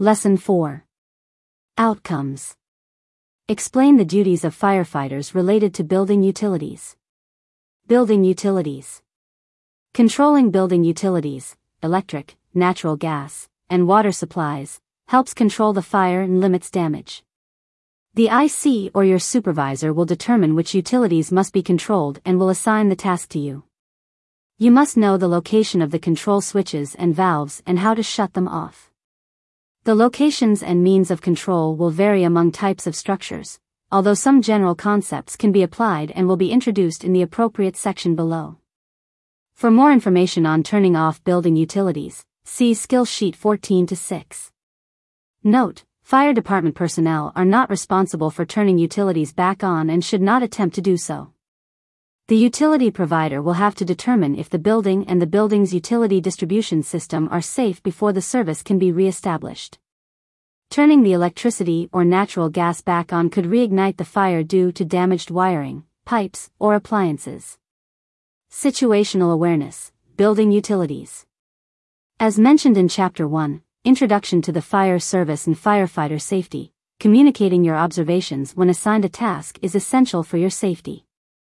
Lesson 4. Outcomes. Explain the duties of firefighters related to building utilities. Building utilities. Controlling building utilities, electric, natural gas, and water supplies, helps control the fire and limits damage. The IC or your supervisor will determine which utilities must be controlled and will assign the task to you. You must know the location of the control switches and valves and how to shut them off. The locations and means of control will vary among types of structures, although some general concepts can be applied and will be introduced in the appropriate section below. For more information on turning off building utilities, see Skill Sheet 14-6. Note: fire department personnel are not responsible for turning utilities back on and should not attempt to do so. The utility provider will have to determine if the building and the building's utility distribution system are safe before the service can be re-established. Turning the electricity or natural gas back on could reignite the fire due to damaged wiring, pipes, or appliances. Situational awareness, building utilities. As mentioned in Chapter 1, Introduction to the Fire Service and Firefighter Safety, communicating your observations when assigned a task is essential for your safety.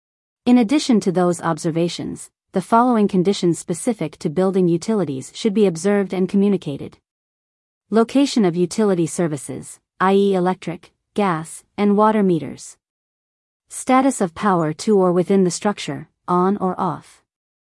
In addition to those observations, the following conditions specific to building utilities should be observed and communicated. Location of utility services, i.e. electric, gas, and water meters. Status of power to or within the structure, on or off.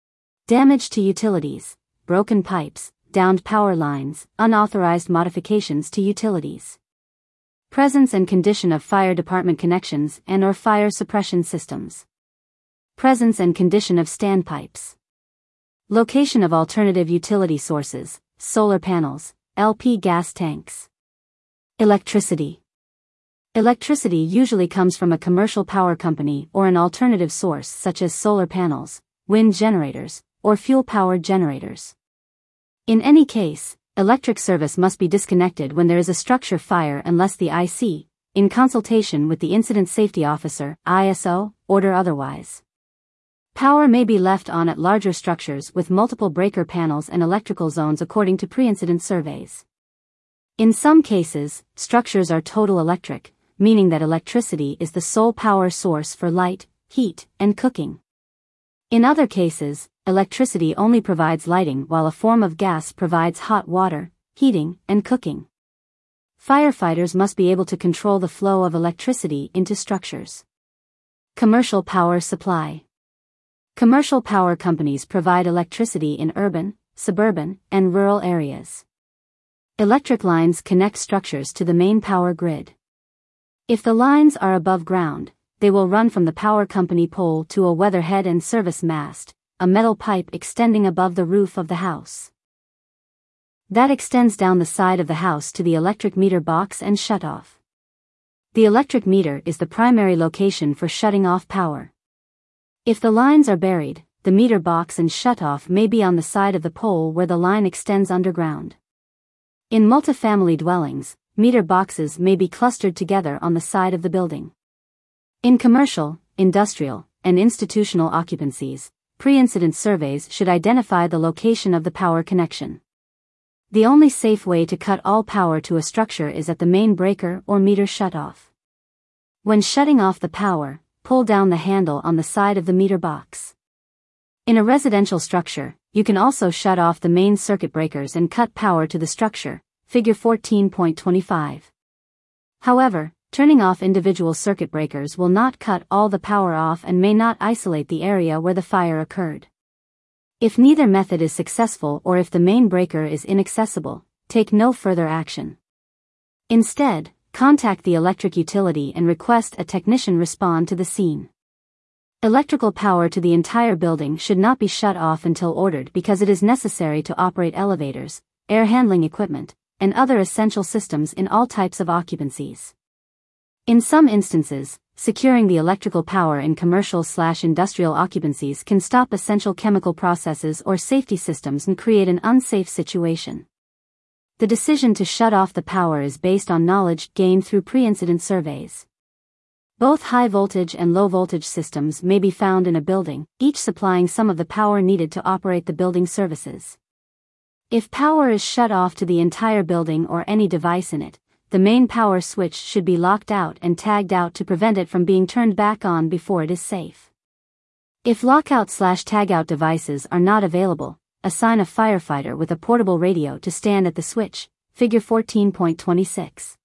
Damage to utilities, broken pipes, downed power lines, unauthorized modifications to utilities. Presence and condition of fire department connections and/or fire suppression systems. Presence and condition of standpipes. Location of alternative utility sources, solar panels, LP gas tanks. Electricity. Electricity usually comes from a commercial power company or an alternative source such as solar panels, wind generators, or fuel-powered generators. In any case, electric service must be disconnected when there is a structure fire unless the IC, in consultation with the Incident Safety Officer, ISO, order otherwise. Power may be left on at larger structures with multiple breaker panels and electrical zones according to pre-incident surveys. In some cases, structures are total electric, meaning that electricity is the sole power source for light, heat, and cooking. In other cases, electricity only provides lighting while a form of gas provides hot water, heating, and cooking. Firefighters must be able to control the flow of electricity into structures. Commercial power supply. Commercial power companies provide electricity in urban, suburban, and rural areas. Electric lines connect structures to the main power grid. If the lines are above ground, they will run from the power company pole to a weatherhead and service mast, a metal pipe extending above the roof of the house. That extends down the side of the house to the electric meter box and shutoff. The electric meter is the primary location for shutting off power. If the lines are buried, the meter box and shutoff may be on the side of the pole where the line extends underground. In multifamily dwellings, meter boxes may be clustered together on the side of the building. In commercial, industrial, and institutional occupancies, pre-incident surveys should identify the location of the power connection. The only safe way to cut all power to a structure is at the main breaker or meter shutoff. When shutting off the power, pull down the handle on the side of the meter box. In a residential structure, you can also shut off the main circuit breakers and cut power to the structure, figure 14.25. However, turning off individual circuit breakers will not cut all the power off and may not isolate the area where the fire occurred. If neither method is successful or if the main breaker is inaccessible, take no further action. Instead, contact the electric utility and request a technician respond to the scene. Electrical power to the entire building should not be shut off until ordered because it is necessary to operate elevators, air handling equipment, and other essential systems in all types of occupancies. In some instances, securing the electrical power in commercial/industrial occupancies can stop essential chemical processes or safety systems and create an unsafe situation. The decision to shut off the power is based on knowledge gained through pre-incident surveys. Both high-voltage and low-voltage systems may be found in a building, each supplying some of the power needed to operate the building services. If power is shut off to the entire building or any device in it, the main power switch should be locked out and tagged out to prevent it from being turned back on before it is safe. If lockout/tagout devices are not available, assign a firefighter with a portable radio to stand at the switch, figure 14.26.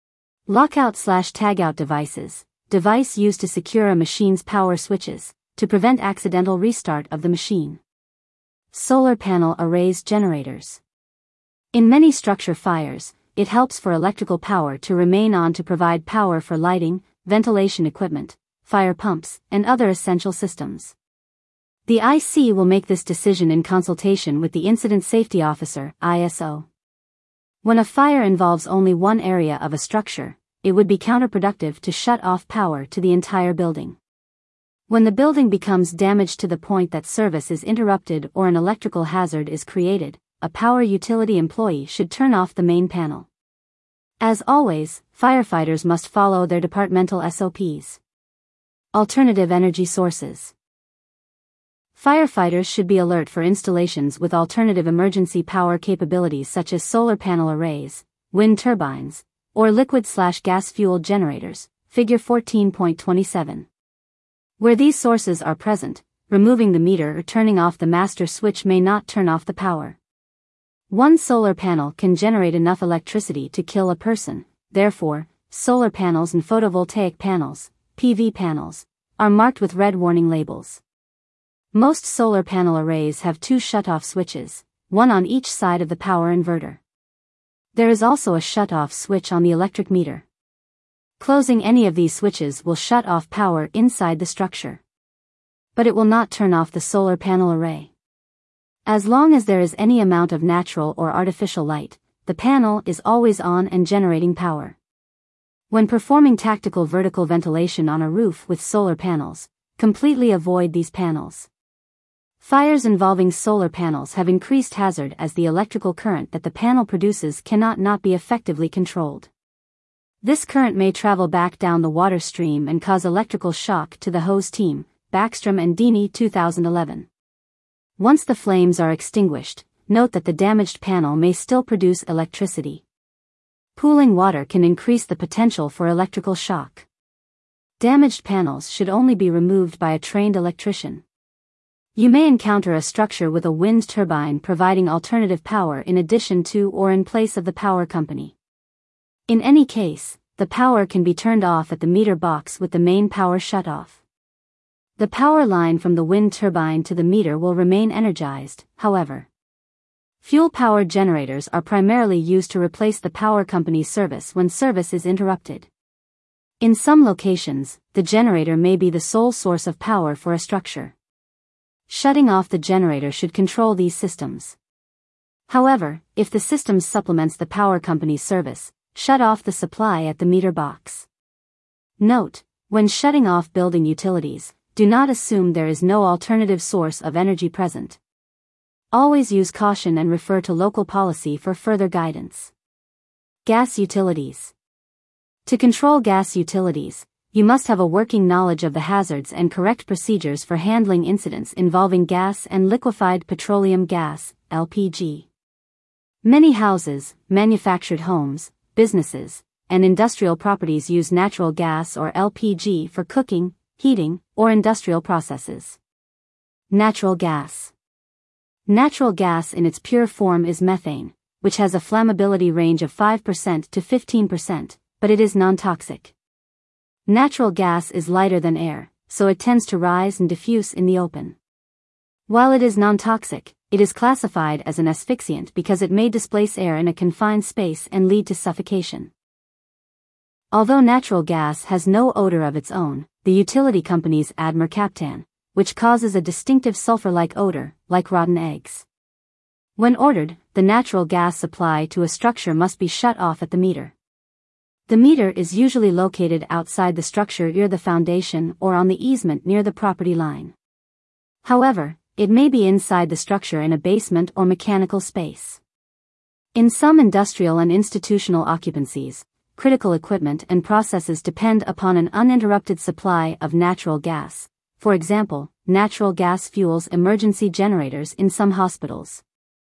Lockout/tagout devices, device used to secure a machine's power switches, to prevent accidental restart of the machine. Solar panel arrays generators. In many structure fires, it helps for electrical power to remain on to provide power for lighting, ventilation equipment, fire pumps, and other essential systems. The IC will make this decision in consultation with the Incident Safety Officer, ISO. When a fire involves only one area of a structure, it would be counterproductive to shut off power to the entire building. When the building becomes damaged to the point that service is interrupted or an electrical hazard is created, a power utility employee should turn off the main panel. As always, firefighters must follow their departmental SOPs. Alternative energy sources. Firefighters should be alert for installations with alternative emergency power capabilities such as solar panel arrays, wind turbines, or liquid/gas-fueled generators, figure 14.27. Where these sources are present, removing the meter or turning off the master switch may not turn off the power. One solar panel can generate enough electricity to kill a person, therefore, solar panels and photovoltaic panels, PV panels, are marked with red warning labels. Most solar panel arrays have two shut-off switches, one on each side of the power inverter. There is also a shut-off switch on the electric meter. Closing any of these switches will shut off power inside the structure. But it will not turn off the solar panel array. As long as there is any amount of natural or artificial light, the panel is always on and generating power. When performing tactical vertical ventilation on a roof with solar panels, completely avoid these panels. Fires involving solar panels have increased hazard as the electrical current that the panel produces cannot not be effectively controlled. This current may travel back down the water stream and cause electrical shock to the hose team, Backstrom and Deeney 2011. Once the flames are extinguished, note that the damaged panel may still produce electricity. Pooling water can increase the potential for electrical shock. Damaged panels should only be removed by a trained electrician. You may encounter a structure with a wind turbine providing alternative power in addition to or in place of the power company. In any case, the power can be turned off at the meter box with the main power shut off. The power line from the wind turbine to the meter will remain energized, however. Fuel-powered generators are primarily used to replace the power company's service when service is interrupted. In some locations, the generator may be the sole source of power for a structure. Shutting off the generator should control these systems. However, if the system supplements the power company's service, shut off the supply at the meter box. Note, when shutting off building utilities, do not assume there is no alternative source of energy present. Always use caution and refer to local policy for further guidance. Gas utilities. To control gas utilities, you must have a working knowledge of the hazards and correct procedures for handling incidents involving gas and liquefied petroleum gas, LPG. Many houses, manufactured homes, businesses, and industrial properties use natural gas or LPG for cooking, heating, or industrial processes. Natural gas. Natural gas in its pure form is methane, which has a flammability range of 5% to 15%, but it is non-toxic. Natural gas is lighter than air, so it tends to rise and diffuse in the open. While it is non-toxic, it is classified as an asphyxiant because it may displace air in a confined space and lead to suffocation. Although natural gas has no odor of its own, the utility companies add mercaptan, which causes a distinctive sulfur-like odor, like rotten eggs. When ordered, the natural gas supply to a structure must be shut off at the meter. The meter is usually located outside the structure near the foundation or on the easement near the property line. However, it may be inside the structure in a basement or mechanical space. In some industrial and institutional occupancies, critical equipment and processes depend upon an uninterrupted supply of natural gas, for example, natural gas fuels emergency generators in some hospitals.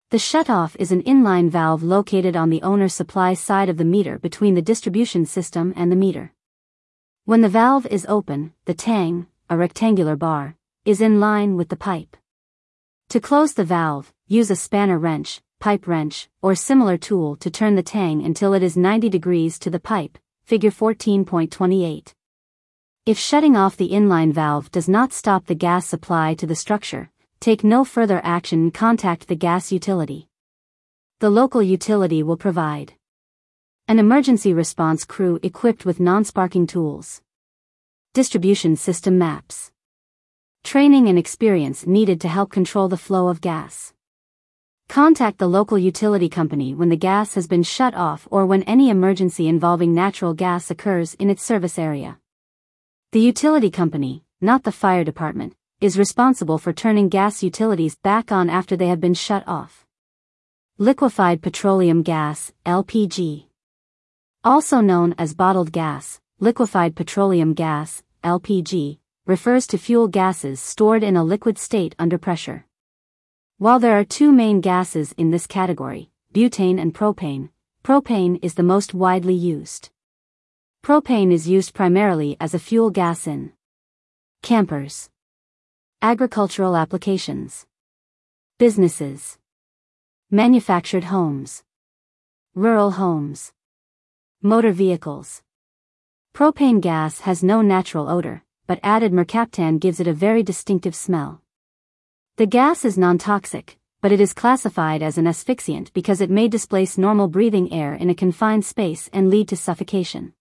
The shutoff is an inline valve located on the owner's supply side of the meter between the distribution system and the meter. When the valve is open, the tang, a rectangular bar, is in line with the pipe. To close the valve, use a spanner wrench, pipe wrench, or similar tool to turn the tang until it is 90 degrees to the pipe, figure 14.28. If shutting off the inline valve does not stop the gas supply to the structure, take no further action and contact the gas utility. The local utility will provide an emergency response crew equipped with non-sparking tools. Distribution system maps. Training and experience needed to help control the flow of gas. Contact the local utility company when the gas has been shut off or when any emergency involving natural gas occurs in its service area. The utility company, not the fire department, is responsible for turning gas utilities back on after they have been shut off. Liquefied petroleum gas, LPG. Also known as bottled gas, liquefied petroleum gas, LPG, refers to fuel gases stored in a liquid state under pressure. While there are two main gases in this category, butane and propane, propane is the most widely used. Propane is used primarily as a fuel gas in campers, agricultural applications, businesses, manufactured homes, rural homes, motor vehicles. Propane gas has no natural odor, but added mercaptan gives it a very distinctive smell. The gas is non-toxic, but it is classified as an asphyxiant because it may displace normal breathing air in a confined space and lead to suffocation.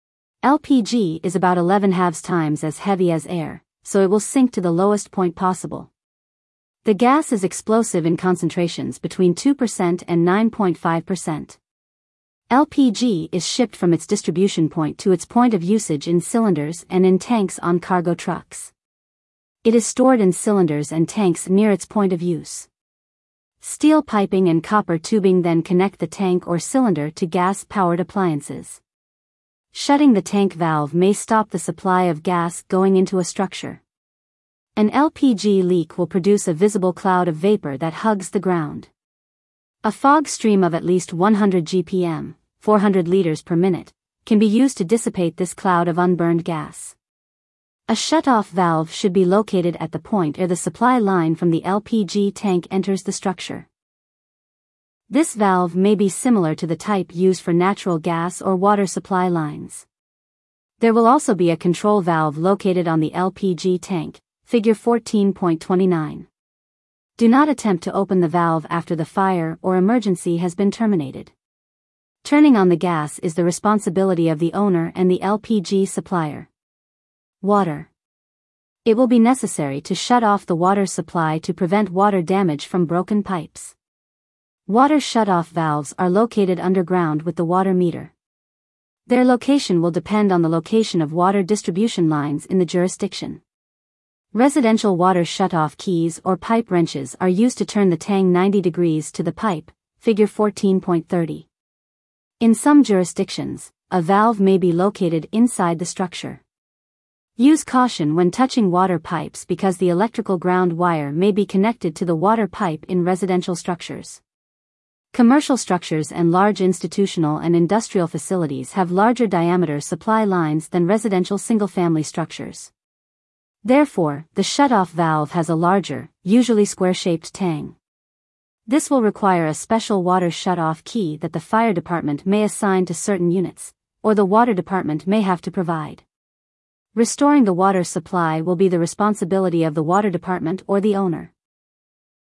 LPG is about 11/2 times as heavy as air, so it will sink to the lowest point possible. The gas is explosive in concentrations between 2% and 9.5%. LPG is shipped from its distribution point to its point of usage in cylinders and in tanks on cargo trucks. It is stored in cylinders and tanks near its point of use. Steel piping and copper tubing then connect the tank or cylinder to gas-powered appliances. Shutting the tank valve may stop the supply of gas going into a structure. An LPG leak will produce a visible cloud of vapor that hugs the ground. A fog stream of at least 100 GPM, 400 liters per minute, can be used to dissipate this cloud of unburned gas. A shut-off valve should be located at the point where the supply line from the LPG tank enters the structure. This valve may be similar to the type used for natural gas or water supply lines. There will also be a control valve located on the LPG tank, figure 14.29. Do not attempt to open the valve after the fire or emergency has been terminated. Turning on the gas is the responsibility of the owner and the LPG supplier. Water. It will be necessary to shut off the water supply to prevent water damage from broken pipes. Water shut-off valves are located underground with the water meter. Their location will depend on the location of water distribution lines in the jurisdiction. Residential water shut-off keys or pipe wrenches are used to turn the tang 90 degrees to the pipe, figure 14.30. In some jurisdictions, a valve may be located inside the structure. Use caution when touching water pipes because the electrical ground wire may be connected to the water pipe in residential structures. Commercial structures and large institutional and industrial facilities have larger diameter supply lines than residential single-family structures. Therefore, the shut-off valve has a larger, usually square-shaped tang. This will require a special water shut-off key that the fire department may assign to certain units, or the water department may have to provide. Restoring the water supply will be the responsibility of the water department or the owner.